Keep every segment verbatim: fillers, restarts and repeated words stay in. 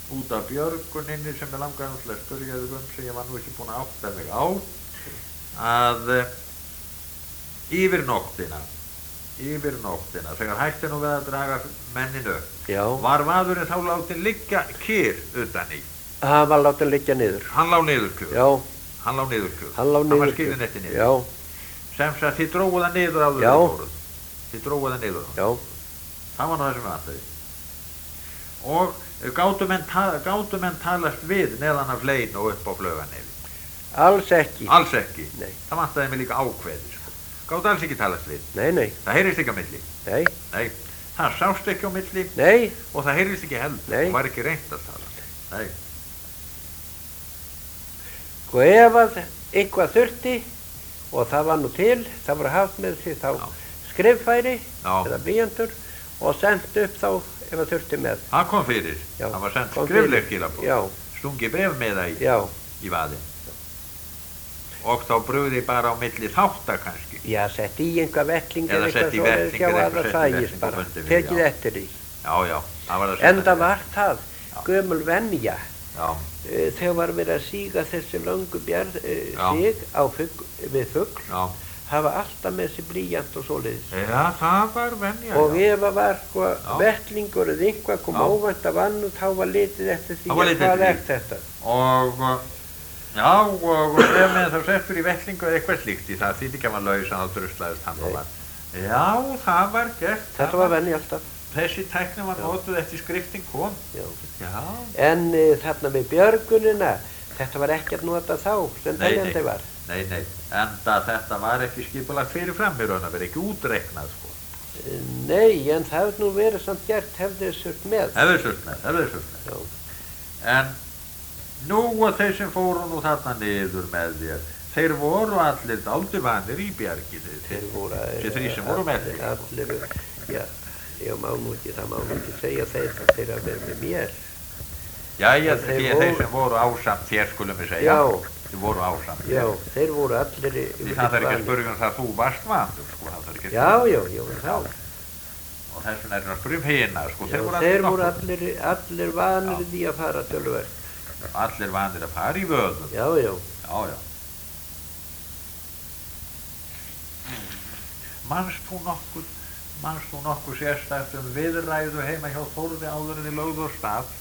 út af björguninni sem ég langaði náttúrulega að spyrja þig um sem ég var nú ekki búin að átta mig á að uh, yfir nóttina yfir nóttina þegar hætti nú við að draga menninu Já. var maðurinn þá látinn liggja kyrr utan í Hann var látinn liggja niður. Hann lá niðurkjör. Já. Hann lá niðurkjör. Hann lá niðurkjör. Hann var skilinn eftir niður. Já. Sem sagt þið drógu það niður áður Já. þið fóruð. Þið drógu það niður. Já. Það var nú það sem við vantaði. Og gátu menn, ta gátu menn talast við neðan af hlein og upp á Flauganefi? Alls ekki. Alls ekki? Nei. Það vantaði mig líka ákveði, sko. Gátu alls ekki talast við? Nei, nei. Það heyrist ekki á milli? Nei. Nei. Það sást ekki á milli? Nei. Og það heyrist ekki heldur? Nei. Og var ekki reynt að tala? Nei. Og ef að eitthvað þurfti, og það var nú til, það voru haft með sig þá Já. skriffæri Já. eða blýantur og sendt upp þá ef það þurfti með. Það kom fyrir. Já. Það var sendt Kom skrifleg fyrir. skilaboð. Já. Stungi bref með það í, Já. í vaðin. Og þá brugði bara á milli þáttar kannski. Já, sett í einhver vettling Eða sett í vettling sjá eða að eitthvað það sett í sægist vettling og bara, bundið við, tekið já. eftir því. Já, já. Það var það En það var það, Já. gömul venja, Já. uh, þegar var verið að síga þessi löngu bjarð uh, Já. sig á fugg, við fugl, Já. hafa alltaf með sér blýant og svoleiðis. Já, það var venja, Og já. ef það var sko Já. vettlingur eða einhvað kom Já. óvænt af annu, þá var litið eftir því Það var að litið hvað eftir er því. þetta. Og, uh, já, og ef með þá settur í vettlingu eða eitthvað slíkt í það, því ekki að maður laus að það druslaðist hann og var. Já, það var gert. Þetta það var venja alltaf. Þessi tækni var Já. notuð eftir skriftin kom. Já. Já. En uh, þarna með björgunina, þetta var ekki að nota þá sem Nei, teljandi nei. var. Nei, nei, enda þetta var ekki skipulagt fyrir fram í raun að vera ekki útreiknað, sko. Uh, Nei, en það hefði nú verið samt gert hefði surt með. Hefur surt með, hefur surt með. Já. En nú og þeir sem fóru nú þarna niður með þér, þeir voru allir dálítið vanir í bjargi, Þeir voru þeir þrír sem voru með þér. allir, já, ég má nú ekki, það má nú ekki segja þeir að þeir að vera með mér. Jæja, En þeir þeir, voru- þeir sem voru ásamt þér skulum við segja. Já. Þeir voru ásamt Já, þér. þeir voru allir í- Því það þarf ekki að spyrja um það að þú varst vanur, sko, það þarf ekki að Já, spyrja. já, já, þá. Og þess vegna er það að spyrja um hina, sko, Já, þeir voru þeir allir voru nokkuð. allir, allir vanir því að fara tölverk. Allir vanir að fara í vöðum. Já, já. Já, já. Manst þú nokkuð, manst þú nokkuð sérstætt um viðræðu heima hjá Þórði áður en í lögðu á stað?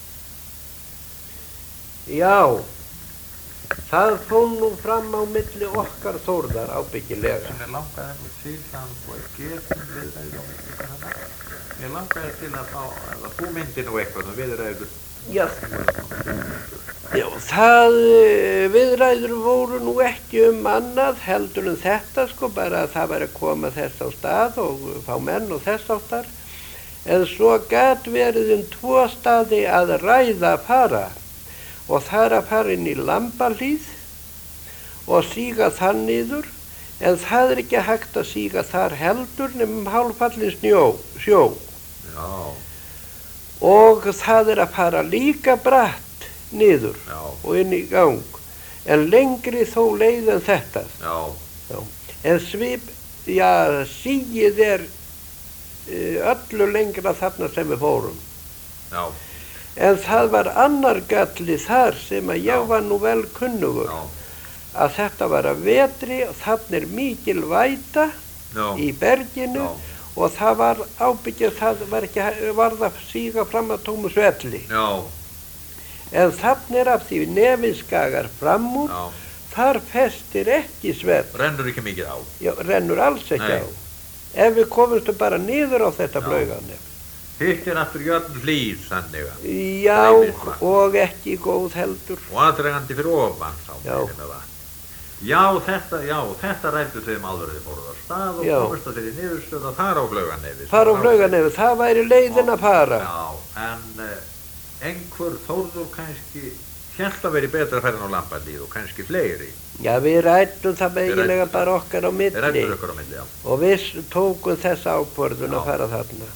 Já, það fór nú fram á milli okkar Þórðar ábyggilega. Mér langaði nú til það og getum viðræðu á milli hana. Mér langaði til að, fá, að þú myndir nú eitthvað um viðræðu. Já, já, það eh, viðræður voru nú ekki um annað heldur en þetta sko, bara að það væri að koma þess á stað og fá menn og þess áttar. En svo gat verið um tvo staði að ræða að fara og það er að fara inn í Lambahlíð og síga þar niður, en það er ekki hægt að síga þar heldur nema hálffallin snjó, sjó. Já, Og það er að fara líka bratt niður já, og inn í gang, en lengri þó leið en þetta. já, Já. En svip, já, síið er uh, öllu lengra þarna sem við fórum. já, En það var annar galli þar sem að ég Já. var nú vel kunnugur, já, að þetta var að vetri og þarna er mikil væta já, í berginu já, og það var ábyggjað, það var ekki varð að síga fram að tómu svelli. já, En þarna er af því nefinskagar fram úr, já. þar festir ekki svell, Rennur ekki mikið á. já, rennur alls ekki Nei. á. Ef við komumst bara niður á þetta Já. Flauganef. Hitt er aftur jörn hlýð þannig að. Já, Dreifivatn. og ekki góð heldur. Og aðdregandi fyrir ofan þá Já. meiri með vatn. Já, þetta, já, þetta ræddu þau um áður þið fóruð á stað og Já. komist að þeirri niðurstöð að fara á Flauganefi. Fara á Flauganefi, það væri leiðin að fara. Já, en uh, einhver Þórður kannski hélt að veri betra að ferja á Lambahlíð og kannski fleiri. Já, við rættum það Þið eiginlega rædduð- bara okkar á Þeir milli ræddu ykkur á milli, já. og við tókum þessa ákvörðun Já. að fara þarna.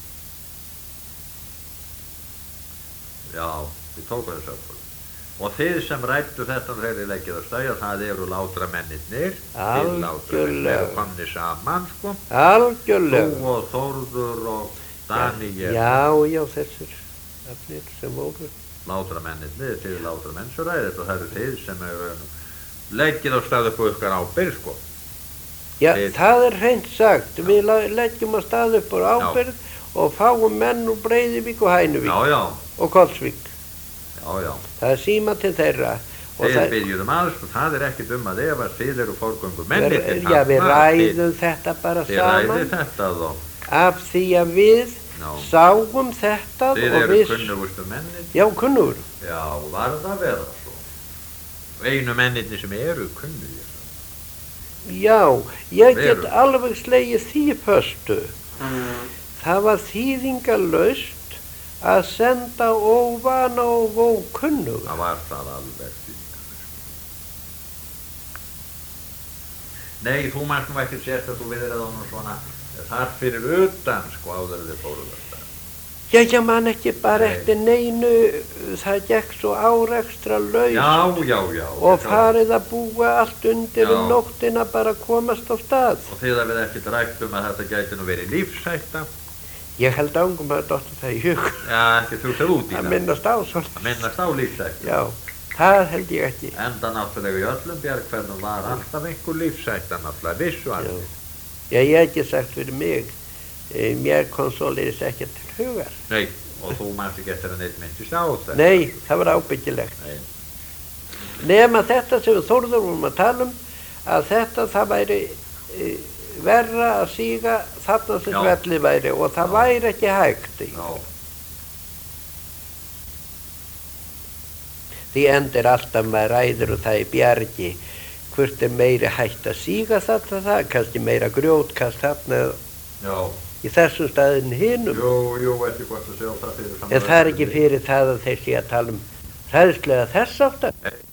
Já, þið tókuðu þessu ákvörðun. Og þið sem ræddu þetta og þeirri leggið að stæja, það eru látra mennirnir. Þið látra mennir eru komni saman, sko. Algjörlega. Þú og Þórður og Daníel. Já, já, þessir allir sem voru. Látramennirnir, þið látramenn svo ræðið og það eru þið sem eru leggið á stað upp á ykkar ábyrgð sko. Já, Þið- það er hreint sagt. Við la- leggjum að stað upp á ábyrgð og fáum menn úr Breiðuvík og Hænuvík Já, já, og Kollsvík. já, já. Það er síma til þeirra. Og Þið það- byggjum um aðeins og það er ekkit um að ef að þið eru fórgöngu Við- mennir Já, við ræðum þetta bara Þið ræðið saman þetta þó. af því að við Já. sáum þetta Þið og eru við... kunnugustu mennir. Já, kunnugur. Já, var það vera svo. Og einu mennirni sem eru kunnugir. Já, ég get Veru. alveg slegið því föstu. Það var þýðingarlaust að senda óvana og ókunnuga. Það var það alveg þýðingarlaust. Nei, þú mannst nú ekki sérst að þú viðrið á nú svona þar fyrir utan sko áður en þið fóruð þetta. Já, ég man ekki bara Nei. eftir neinu, það gekk svo árekstra laust Já, já, já. og já. farið að búa allt undir Já. um nóttina bara að komast á stað. Og þið hafið ekkert rætt um að þetta gæti nú verið lífshætta. Ég held ángum að dóttir það í hug Já, ekki þú út í að það. minnast á svona. Að minnast á lífshætta. Já, það held ég ekki. Enda náttúrulega í öllum bjargferðum var alltaf einhver lífshætta náttúrulega vissu Já. allir. Já, ég hef ekki sagt fyrir mig, e, mér kom svoleiðis ekki til hugar. Nei, og þú mannst ekki eftir að neitt myndist á þetta. Nei, það var ábyggilegt. Nei. Nema þetta sem við Þórður vorum að tala um, að þetta það væri e, verra að síga þarna sem Já. svellið væri og það Já. væri ekki hægt. Já, Því endur alltaf maður ræður og það er bjargi. Hvort er meiri hægt að síga þarna það, kannski meira grjótkast þarna já. í þessum staðin hinum. Jú, jú, ekki gott að sjá það fyrir saman. En það er ekki fyrir það að þeir sé að tala um hræðslega þess áttar. Nei.